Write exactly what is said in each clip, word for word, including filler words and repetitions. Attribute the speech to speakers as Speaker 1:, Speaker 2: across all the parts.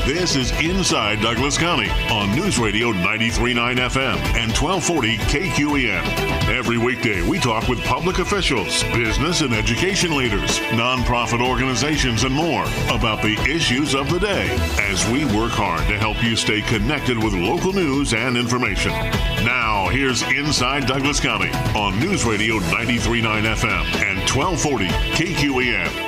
Speaker 1: This is Inside Douglas County on News Radio ninety-three point nine F M and twelve forty K Q E N. Every weekday, we talk with public officials, business and education leaders, nonprofit organizations, and more about the issues of the day as we work hard to help you stay connected with local news and information. Now, here's Inside Douglas County on News Radio ninety-three point nine F M and twelve forty K Q E N.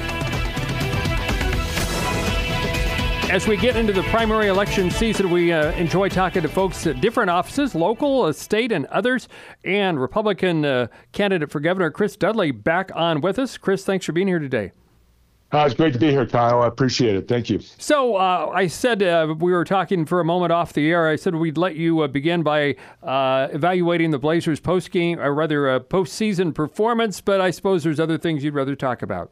Speaker 2: As we get into the primary election season, we uh, enjoy talking to folks at different offices, local, uh, state, and others. And Republican uh, candidate for governor Chris Dudley back on with us. Chris, thanks for being here today.
Speaker 3: Uh, it's great to be here, Kyle. I appreciate it. Thank you.
Speaker 2: So uh, I said uh, we were talking for a moment off the air. I said we'd let you uh, begin by uh, evaluating the Blazers post-game, or rather uh, postseason performance, but I suppose there's other things you'd rather talk about.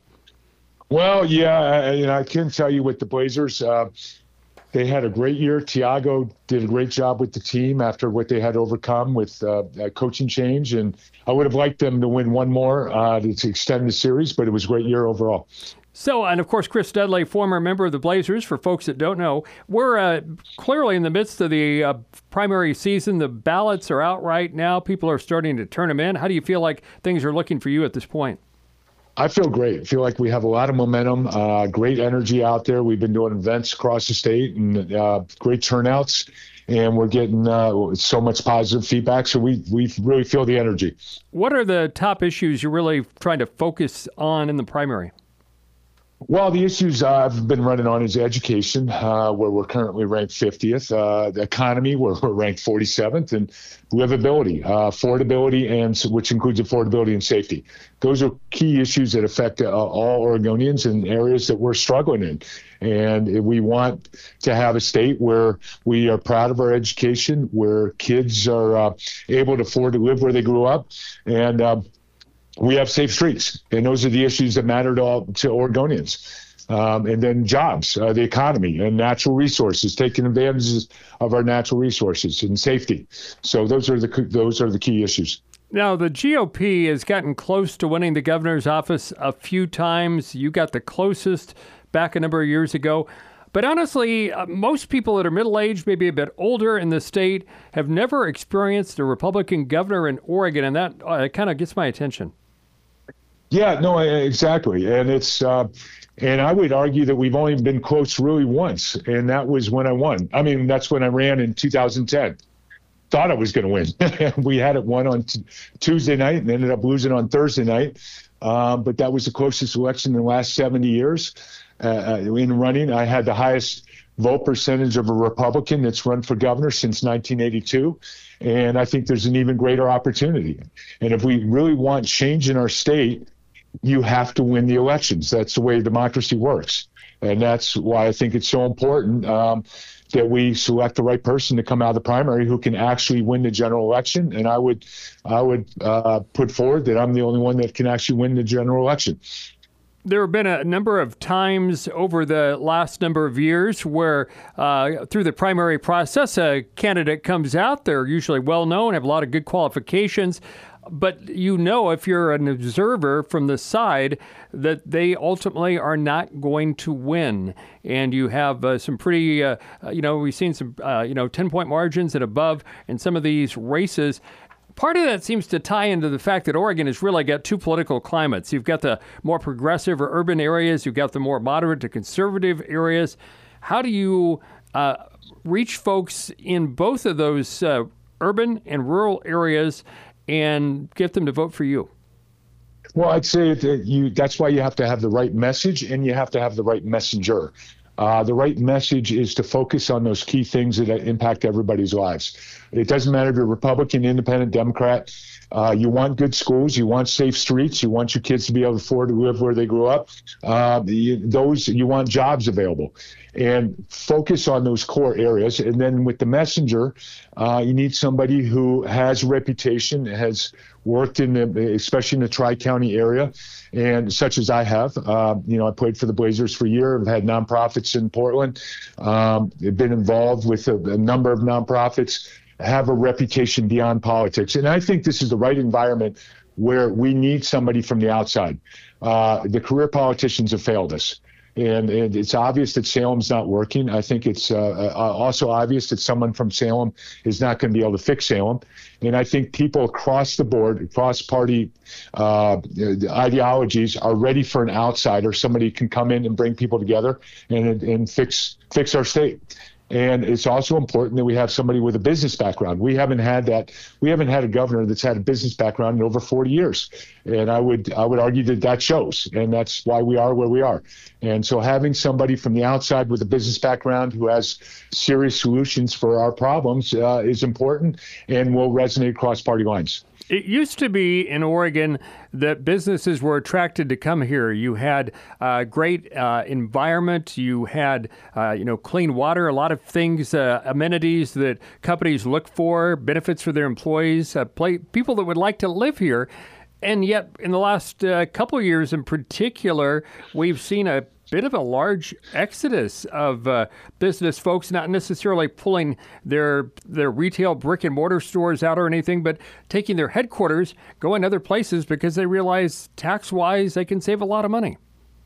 Speaker 3: Well, yeah, I, you know, I can tell you with the Blazers, uh, they had a great year. Thiago did a great job with the team after what they had overcome with uh, a coaching change, and I would have liked them to win one more uh, to, to extend the series, but it was a great year overall.
Speaker 2: So, and of course, Chris Dudley, former member of the Blazers, for folks that don't know, we're uh, clearly in the midst of the uh, primary season. The ballots are out right now. People are starting to turn them in. How do you feel like things are looking for you at this point?
Speaker 3: I feel great. I feel like we have a lot of momentum, uh, great energy out there. We've been doing events across the state and uh, great turnouts, and we're getting uh, so much positive feedback. So we, we really feel the energy.
Speaker 2: What are the top issues you're really trying to focus on in the primary?
Speaker 3: Well, the issues I've been running on is education, uh, where we're currently ranked fiftieth, uh, the economy, where we're ranked forty-seventh, and livability, uh, affordability, and which includes affordability and safety. Those are key issues that affect uh, all Oregonians in areas that we're struggling in. And we want to have a state where we are proud of our education, where kids are uh, able to afford to live where they grew up, and uh, we have safe streets, and those are the issues that matter to all, to Oregonians. Um, and then jobs, uh, the economy, and natural resources, taking advantages of our natural resources, and safety. So those are the those are the key issues.
Speaker 2: Now, the G O P has gotten close to winning the governor's office a few times. You got the closest back a number of years ago. But honestly, uh, most people that are middle-aged, maybe a bit older in the state, have never experienced a Republican governor in Oregon, and that uh, kind of gets my attention.
Speaker 3: Yeah, no, exactly. And it's, uh, and I would argue that we've only been close really once, and that was when I won. I mean, that's when I ran in two thousand ten. Thought I was going to win. We had it won on t- Tuesday night and ended up losing on Thursday night. Um, but that was the closest election in the last seventy years. Uh, in running, I had the highest vote percentage of a Republican that's run for governor since nineteen eighty-two. And I think there's an even greater opportunity. And if we really want change in our state, you have to win the elections. That's the way democracy works. And that's why I think it's so important um, that we select the right person to come out of the primary who can actually win the general election. And I would, I would uh, put forward that I'm the only one that can actually win the general election.
Speaker 2: There have been a number of times over the last number of years where uh, through the primary process, a candidate comes out. They're usually well-known, have a lot of good qualifications. But you know, if you're an observer from the side, that they ultimately are not going to win. And you have uh, some pretty, uh, you know, we've seen some, uh, you know, ten-point margins and above in some of these races. Part of that seems to tie into the fact that Oregon has really got two political climates. You've got the more progressive or urban areas. You've got the more moderate to conservative areas. How do you uh, reach folks in both of those uh, urban and rural areas and get them to vote for you?
Speaker 3: Well, I'd say that you, that's why you have to have the right message and you have to have the right messenger. Uh, the right message is to focus on those key things that impact everybody's lives. It doesn't matter if you're Republican, Independent, Democrat. Uh, you want good schools. You want safe streets. You want your kids to be able to afford to live where they grew up. Uh, you, those you want jobs available, and focus on those core areas. And then with the messenger, uh, you need somebody who has a reputation, has worked in the, especially in the Tri-County area, and such as I have. Uh, you know, I played for the Blazers for a year. I've had nonprofits in Portland. Um, I've been involved with a, a number of nonprofits. Have a reputation beyond politics. And I think this is the right environment where we need somebody from the outside. Uh, the career politicians have failed us. And, and it's obvious that Salem's not working. I think it's uh, also obvious that someone from Salem is not going to be able to fix Salem. And I think people across the board, across party uh, ideologies, are ready for an outsider, somebody who can come in and bring people together and and fix fix our state. And it's also important that we have somebody with a business background. We haven't had that. We haven't had a governor that's had a business background in over forty years. And I would I would argue that that shows. And that's why we are where we are. And so having somebody from the outside with a business background who has serious solutions for our problems uh, is important and will resonate across party lines.
Speaker 2: It used to be in Oregon that businesses were attracted to come here. You had uh, great uh, environment. You had, uh, you know, clean water, a lot of things, uh, amenities that companies look for, benefits for their employees, uh, play, people that would like to live here. And yet, in the last uh, couple of years in particular, we've seen a bit of a large exodus of uh, business folks, not necessarily pulling their their retail brick and mortar stores out or anything, but taking their headquarters, going other places because they realize tax-wise they can save a lot of money.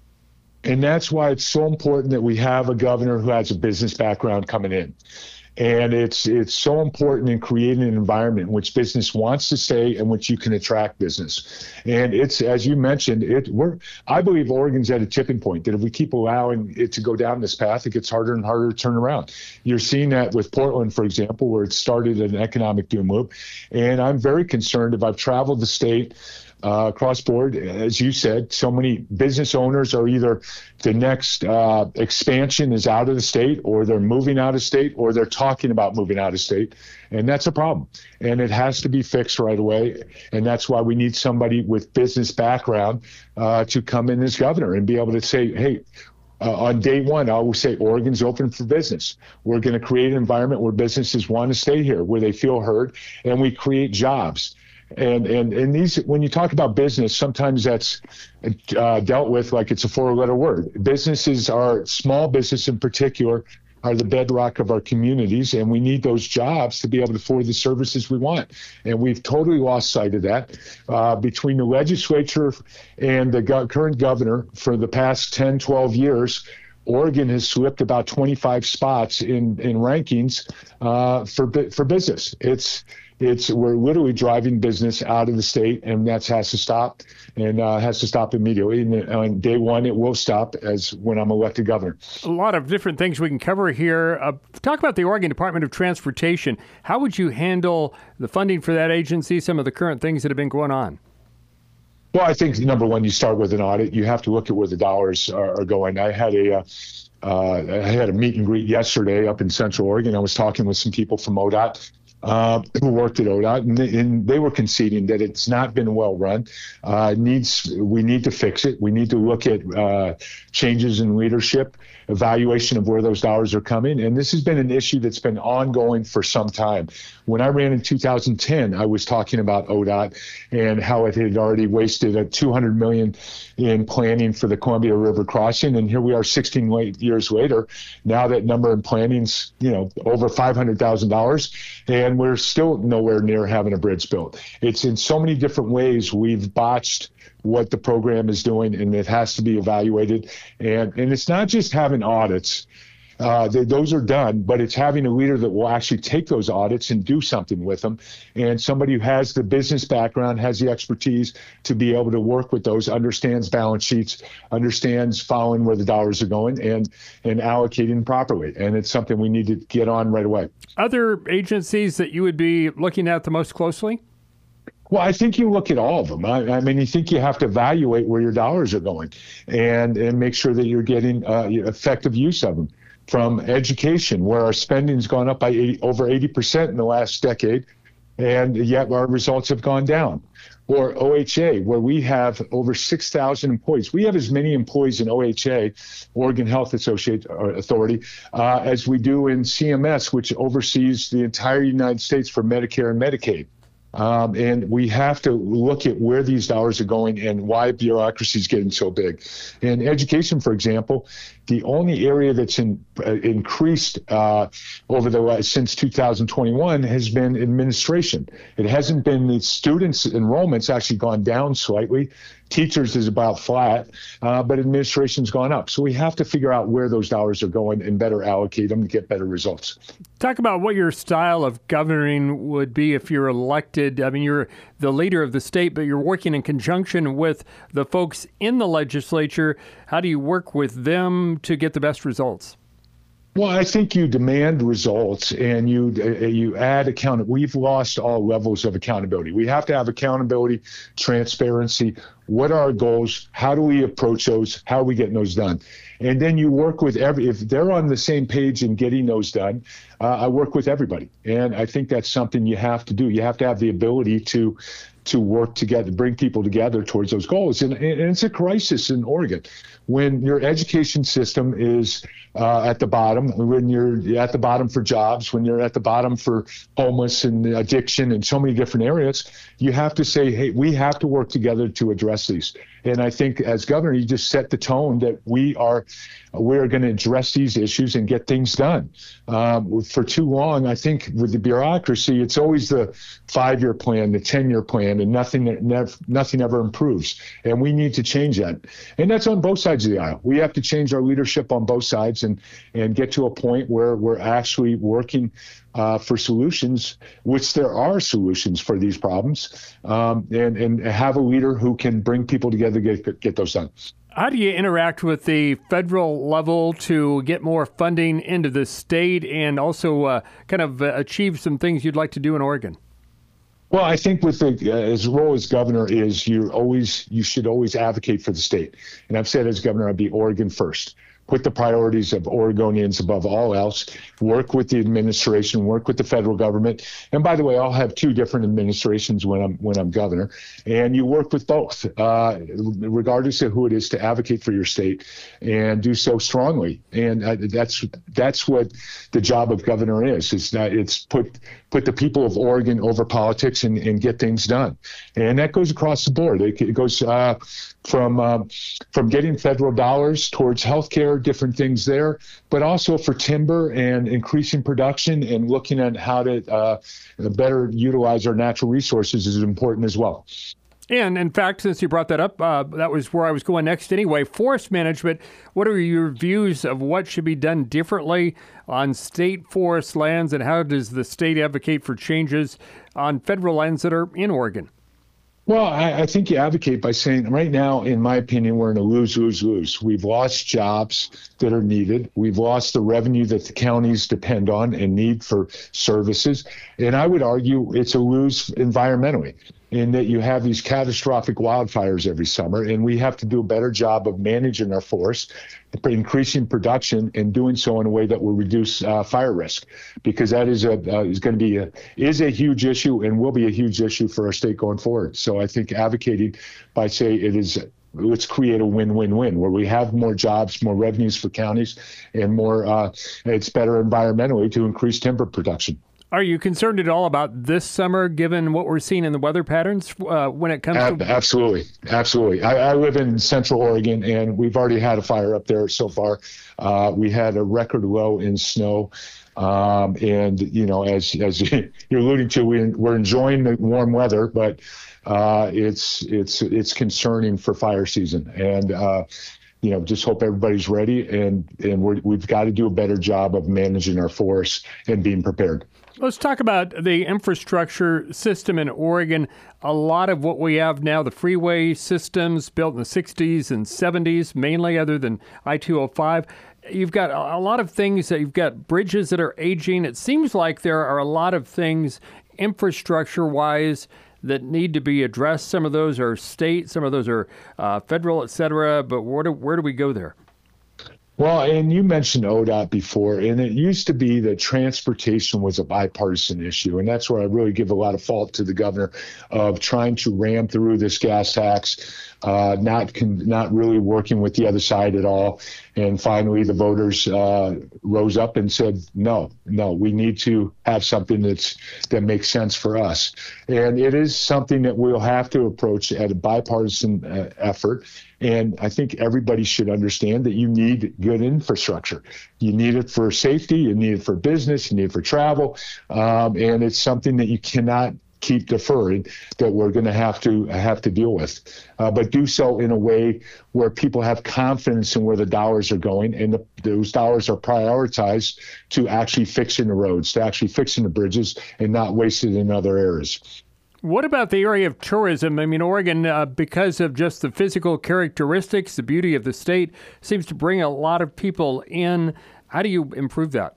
Speaker 3: And that's why it's so important that we have a governor who has a business background coming in. And it's it's so important in creating an environment in which business wants to stay and which you can attract business. And it's, as you mentioned, it we're I believe Oregon's at a tipping point that if we keep allowing it to go down this path, it gets harder and harder to turn around. You're seeing that with Portland, for example, where it started an economic doom loop. And I'm very concerned. If I've traveled the state Uh, across board, as you said, so many business owners are either the next uh, expansion is out of the state, or they're moving out of state, or they're talking about moving out of state. And that's a problem. And it has to be fixed right away. And that's why we need somebody with business background uh, to come in as governor and be able to say, hey, Uh, on day one, I always say Oregon's open for business. We're going to create an environment where businesses want to stay here, where they feel heard, and we create jobs. And and and these, when you talk about business, sometimes that's uh, dealt with like it's a four-letter word. Businesses are, small business in particular, are the bedrock of our communities, and we need those jobs to be able to afford the services we want. And we've totally lost sight of that. Uh, between the legislature and the go- current governor for the past ten, twelve years, Oregon has slipped about twenty-five spots in, in rankings uh, for for business. It's It's we're literally driving business out of the state, and that has to stop, and uh, has to stop immediately. And on day one, it will stop as when I'm elected governor.
Speaker 2: A lot of different things we can cover here. Uh, talk about the Oregon Department of Transportation. How would you handle the funding for that agency, some of the current things that have been going on?
Speaker 3: Well, I think, number one, you start with an audit. You have to look at where the dollars are, are going. I had a uh, uh, I had a meet and greet yesterday up in Central Oregon. I was talking with some people from O D O T. Uh, who worked at O D O T, and they, and they were conceding that it's not been well run. Uh, needs we need to fix it. We need to look at uh, changes in leadership, evaluation of where those dollars are coming. And this has been an issue that's been ongoing for some time. When I ran in two thousand ten, I was talking about O D O T and how it had already wasted a two hundred million dollars in planning for the Columbia River crossing. And here we are sixteen years later. Now that number in planning's, you know, over five hundred thousand dollars. And we're still nowhere near having a bridge built. It's in so many different ways we've botched what the program is doing, and it has to be evaluated. And and it's not just having audits. Uh, they, those are done, but it's having a leader that will actually take those audits and do something with them, and somebody who has the business background, has the expertise to be able to work with those, understands balance sheets, understands following where the dollars are going, and and allocating properly. And it's something we need to get on right away.
Speaker 2: Other agencies that you would be looking at the most closely?
Speaker 3: Well, I think you look at all of them. I, I mean, you think you have to evaluate where your dollars are going, and and make sure that you're getting uh, effective use of them. From education, where our spending's gone up by eighty, over eighty percent in the last decade, and yet our results have gone down. Or O H A, where we have over six thousand employees. We have as many employees in O H A, Oregon Health Associate Authority, uh, as we do in C M S, which oversees the entire United States for Medicare and Medicaid. Um, and we have to look at where these dollars are going and why bureaucracy is getting so big. In education, for example, the only area that's in, uh, increased uh, over the since two thousand twenty-one has been administration. It hasn't been the students' enrollment's actually gone down slightly. Teachers is about flat, uh, but administration's gone up. So we have to figure out where those dollars are going and better allocate them to get better results.
Speaker 2: Talk about what your style of governing would be if you're elected. I mean, you're the leader of the state, but you're working in conjunction with the folks in the legislature. How do you work with them to get the best results?
Speaker 3: Well, I think you demand results and you uh, you add account. We've lost all levels of accountability. We have to have accountability, transparency. What are our goals? How do we approach those? How are we getting those done? And then you work with every, if they're on the same page in getting those done, uh, I work with everybody. And I think that's something you have to do. You have to have the ability to to work together, bring people together towards those goals. And, and it's a crisis in Oregon when your education system is uh, at the bottom, when you're at the bottom for jobs, when you're at the bottom for homeless and addiction and so many different areas. You have to say, hey, we have to work together to address these. And I think as governor, you just set the tone that we are we're going to address these issues and get things done. Um, for too long, I think with the bureaucracy, it's always the five-year plan, the ten-year plan, and nothing never, nothing ever improves. And we need to change that. And that's on both sides of the aisle. We have to change our leadership on both sides and and get to a point where we're actually working Uh, for solutions, which there are solutions for these problems, um, and, and have a leader who can bring people together to get, get those done.
Speaker 2: How do you interact with the federal level to get more funding into the state and also uh, kind of uh, achieve some things you'd like to do in Oregon?
Speaker 3: Well, I think with the uh, his role as governor is you always you should always advocate for the state. And I've said as governor, I'd be Oregon first. Put the priorities of Oregonians above all else, work with the administration, work with the federal government. And by the way, I'll have two different administrations when I'm when I'm governor. And you work with both, uh, regardless of who it is, to advocate for your state and do so strongly. And uh, that's that's what the job of governor is. It's not, it's put put the people of Oregon over politics and, and get things done. And that goes across the board. It, it goes uh, from uh, from getting federal dollars towards healthcare, different things there, but also for timber and increasing production and looking at how to uh, better utilize our natural resources is important as well.
Speaker 2: And in fact, since you brought that up, uh, that was where I was going next anyway. Forest management, what are your views of what should be done differently on state forest lands, and how does the state advocate for changes on federal lands that are in Oregon?
Speaker 3: Well, I, I think you advocate by saying right now, in my opinion, we're in a lose, lose, lose. We've lost jobs that are needed. We've lost the revenue that the counties depend on and need for services. And I would argue it's a lose environmentally, in that you have these catastrophic wildfires every summer, and we have to do a better job of managing our forests, increasing production, and doing so in a way that will reduce uh, fire risk, because that is a uh, is going to be a is a huge issue and will be a huge issue for our state going forward. So I think advocating by say it is. Let's create a win-win-win where we have more jobs, more revenues for counties, and more. Uh, it's better environmentally to increase timber production.
Speaker 2: Are you concerned at all about this summer, given what we're seeing in the weather patterns uh, when it comes
Speaker 3: Ab-
Speaker 2: to...
Speaker 3: Absolutely. Absolutely. I, I live in Central Oregon, and we've already had a fire up there so far. Uh, we had a record low in snow. Um, and, you know, as as you're alluding to, we, we're enjoying the warm weather, but uh, it's it's it's concerning for fire season. And, uh, you know, just hope everybody's ready, and, and we're, we've got to do a better job of managing our forests and being prepared.
Speaker 2: Let's talk about the infrastructure system in Oregon. A lot of what we have now, the freeway systems built in the sixties and seventies, mainly, other than I two oh five. You've got a lot of things that you've got bridges that are aging. It seems like there are a lot of things infrastructure-wise that need to be addressed. Some of those are state, some of those are uh, federal, et cetera. But where do, where do we go there?
Speaker 3: Well, and you mentioned O D O T before, and it used to be that transportation was a bipartisan issue, and that's where I really give a lot of fault to the governor of trying to ram through this gas tax, uh, not con- not really working with the other side at all. And finally, the voters uh, rose up and said, no, no, we need to have something that's that makes sense for us. And it is something that we'll have to approach at a bipartisan uh, effort. And I think everybody should understand that you need good infrastructure. You need it for safety, you need it for business, you need it for travel. Um, and it's something that you cannot keep deferring that we're going to have to have to deal with, uh, but do so in a way where people have confidence in where the dollars are going, and the, those dollars are prioritized to actually fixing the roads, to actually fixing the bridges, and not wasted in other areas.
Speaker 2: What about the area of tourism? I mean, Oregon, uh, because of just the physical characteristics, the beauty of the state, seems to bring a lot of people in. How do you improve that?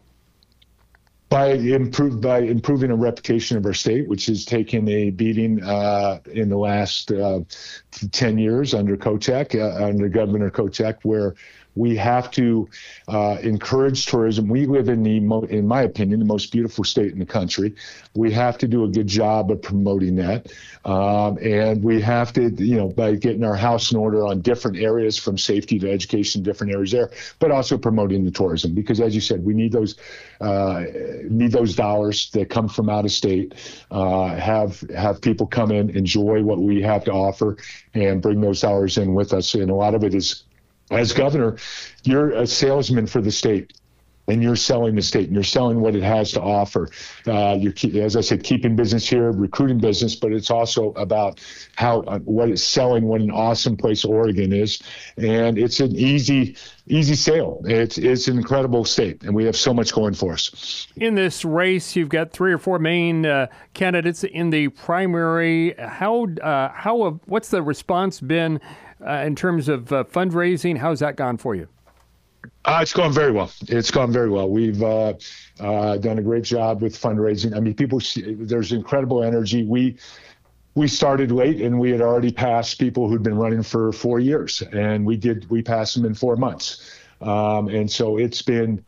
Speaker 3: By improve by improving the reputation of our state, which has taken a beating uh, in the last uh, ten years under Kotek, uh, under Governor Kotek, where we have to uh, encourage tourism. We live in the, mo- in my opinion, the most beautiful state in the country. We have to do a good job of promoting that. Um, and we have to, you know, by getting our house in order on different areas, from safety to education, different areas there, but also promoting the tourism. Because as you said, we need those, uh, need those dollars that come from out of state, uh, have, have people come in, enjoy what we have to offer, and bring those dollars in with us. And a lot of it is, as governor, you're a salesman for the state, and you're selling the state, and you're selling what it has to offer. Uh, you're, as I said, keeping business here, recruiting business, but it's also about how uh, what it's selling, what an awesome place Oregon is, and it's an easy, easy sale. It's it's an incredible state, and we have so much going for us.
Speaker 2: In this race, you've got three or four main uh, candidates in the primary. How uh, how uh, what's the response been uh, in terms of uh, fundraising? How's that gone for you?
Speaker 3: Uh, it's gone very well. It's gone very well. We've uh, uh, done a great job with fundraising. I mean, people, there's incredible energy. We we started late, and we had already passed people who'd been running for four years, and we did we passed them in four months. Um, and so it's been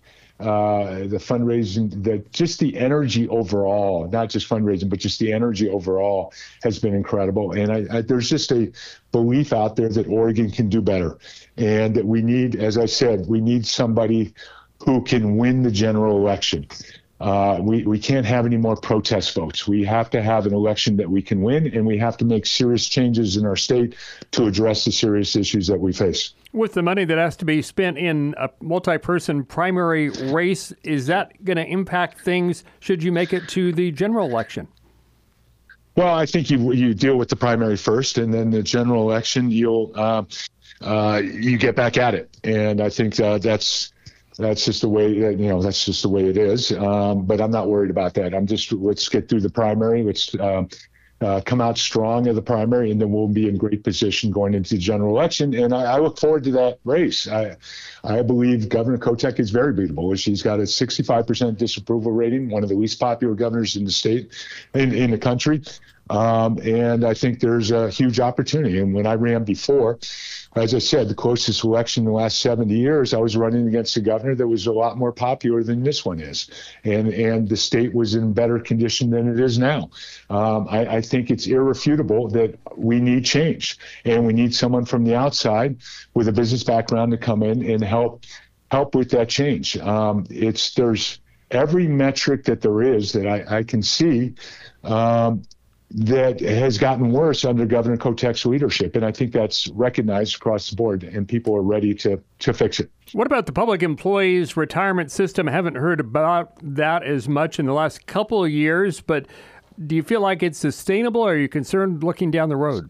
Speaker 3: uh, the fundraising, the just the energy overall, not just fundraising, but just the energy overall has been incredible. And I, I, there's just a belief out there that Oregon can do better, and that we need, as I said, we need somebody who can win the general election. Uh, we, we can't have any more protest votes. We have to have an election that we can win, and we have to make serious changes in our state to address the serious issues that we face.
Speaker 2: With the money that has to be spent in a multi-person primary race, is that going to impact things should you make it to the general election?
Speaker 3: Well, I think you you deal with the primary first, and then the general election, you'll uh, uh, you get back at it. And I think uh, that's that's just the way you know that's just the way it is. Um, but I'm not worried about that. I'm just let's get through the primary. Let's uh, uh, come out strong in the primary, and then we'll be in great position going into the general election. And I, I look forward to that race. I I believe Governor Kotek is very beatable. She's got a sixty-five percent disapproval rating, one of the least popular governors in the state, in, in the country. Um, and I think there's a huge opportunity. And when I ran before, as I said, the closest election in the last seventy years, I was running against a governor that was a lot more popular than this one is. And and the state was in better condition than it is now. Um, I, I think it's irrefutable that we need change, and we need someone from the outside with a business background to come in and help help with that change. Um, it's there's every metric that there is that I, I can see um, that has gotten worse under Governor Kotek's leadership. And I think that's recognized across the board, and people are ready to, to fix it.
Speaker 2: What about the public employees retirement system? I haven't heard about that as much in the last couple of years, but do you feel like it's sustainable, or are you concerned looking down the road?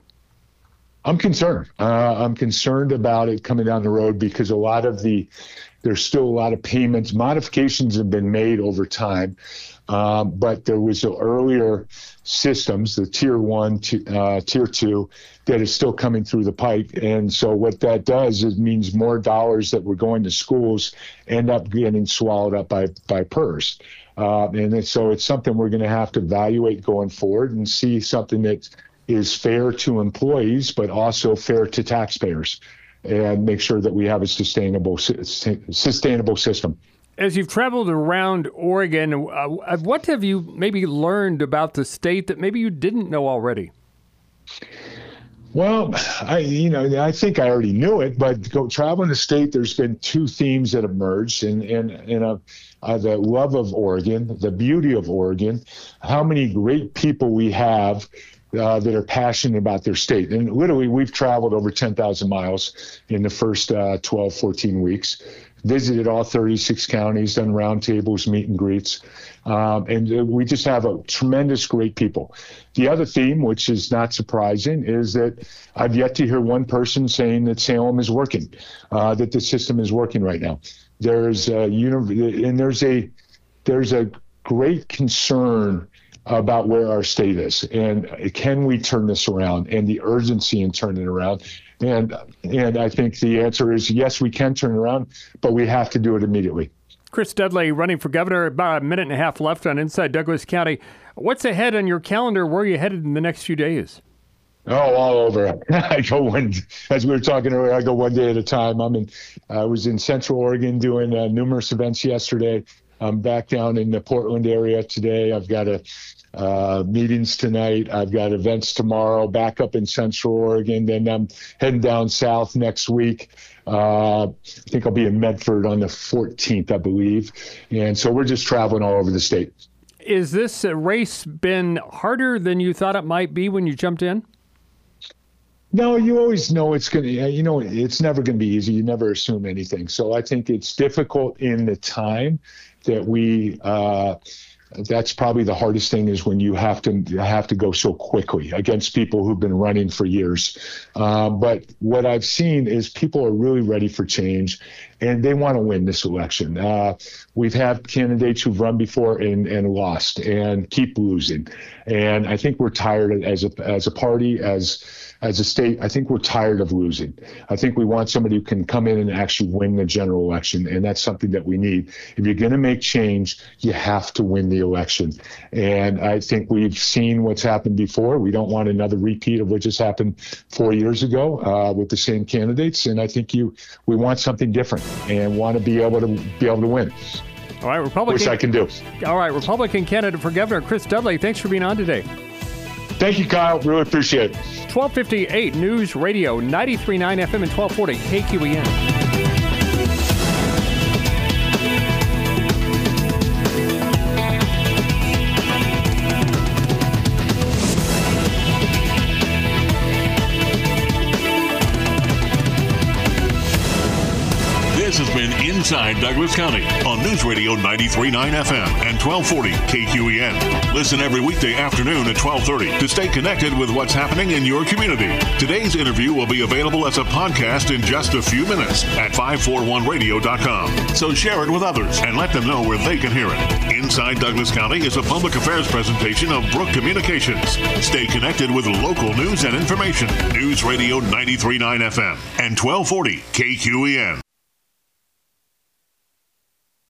Speaker 3: I'm concerned. Uh, I'm concerned about it coming down the road, because a lot of the, there's still a lot of payments. Modifications have been made over time. Um, but there was the earlier systems, the tier one, to, uh, tier two, that is still coming through the pipe. And so what that does is means more dollars that were going to schools end up getting swallowed up by, by P E R S. Uh, and so it's something we're going to have to evaluate going forward and see something that is fair to employees, but also fair to taxpayers, and make sure that we have a sustainable, sustainable system.
Speaker 2: As you've traveled around Oregon, uh, what have you maybe learned about the state that maybe you didn't know already?
Speaker 3: Well, I, you know, I think I already knew it, but go traveling the state, there's been two themes that emerged, and and and uh, uh, the love of Oregon, the beauty of Oregon, how many great people we have Uh, that are passionate about their state. And literally, we've traveled over ten thousand miles in the first uh, twelve, fourteen weeks. visited all thirty-six counties, done roundtables, meet and greets. Um, and uh, we just have a tremendous, great people. The other theme, which is not surprising, is that I've yet to hear one person saying that Salem is working, uh, that the system is working right now. There's a, and there's a, there's a great concern about where our state is and can we turn this around, and the urgency in turning it around. And and I think the answer is yes, we can turn it around, but we have to do it immediately.
Speaker 2: Chris Dudley running for governor, about a minute and a half left on Inside Douglas County. What's ahead on your calendar? Where are you headed in the next few days?
Speaker 3: Oh, all over. I go one, as we were talking earlier, I go one day at a time. I'm in, I was in Central Oregon doing uh, numerous events yesterday. I'm back down in the Portland area today. I've got a uh, meetings tonight. I've got events tomorrow, back up in Central Oregon. Then I'm heading down south next week. Uh, I think I'll be in Medford on the fourteenth, I believe. And so we're just traveling all over the state.
Speaker 2: Is this race been harder than you thought it might be when you jumped in?
Speaker 3: No, you always know it's going to, you know, it's never going to be easy. You never assume anything. So I think it's difficult in the time that we, uh, that's probably the hardest thing, is when you have to have to go so quickly against people who've been running for years. Uh, but what I've seen is people are really ready for change, and they want to win this election. Uh, we've had candidates who've run before and, and lost and keep losing. And I think we're tired as a as a party, as as a state. I think we're tired of losing. I think we want somebody who can come in and actually win the general election, and that's something that we need. If you're going to make change, you have to win the election. And I think we've seen what's happened before. We don't want another repeat of what just happened four years ago uh, with the same candidates. And I think you we want something different and want to be able to be able to win.
Speaker 2: All right, Republican.
Speaker 3: Which I can do.
Speaker 2: All right, Republican candidate for governor Chris Dudley, thanks for being on today.
Speaker 3: Thank you, Kyle. Really appreciate it.
Speaker 2: twelve fifty-eight News Radio, ninety-three point nine F M and twelve forty K Q E N.
Speaker 1: This has been Inside Douglas County on News Radio ninety-three point nine F M and twelve forty K Q E N. Listen every weekday afternoon at twelve thirty to stay connected with what's happening in your community. Today's interview will be available as a podcast in just a few minutes at five forty-one radio dot com. So share it with others and let them know where they can hear it. Inside Douglas County is a public affairs presentation of Brook Communications. Stay connected with local news and information. News Radio ninety-three point nine F M and twelve forty K Q E N.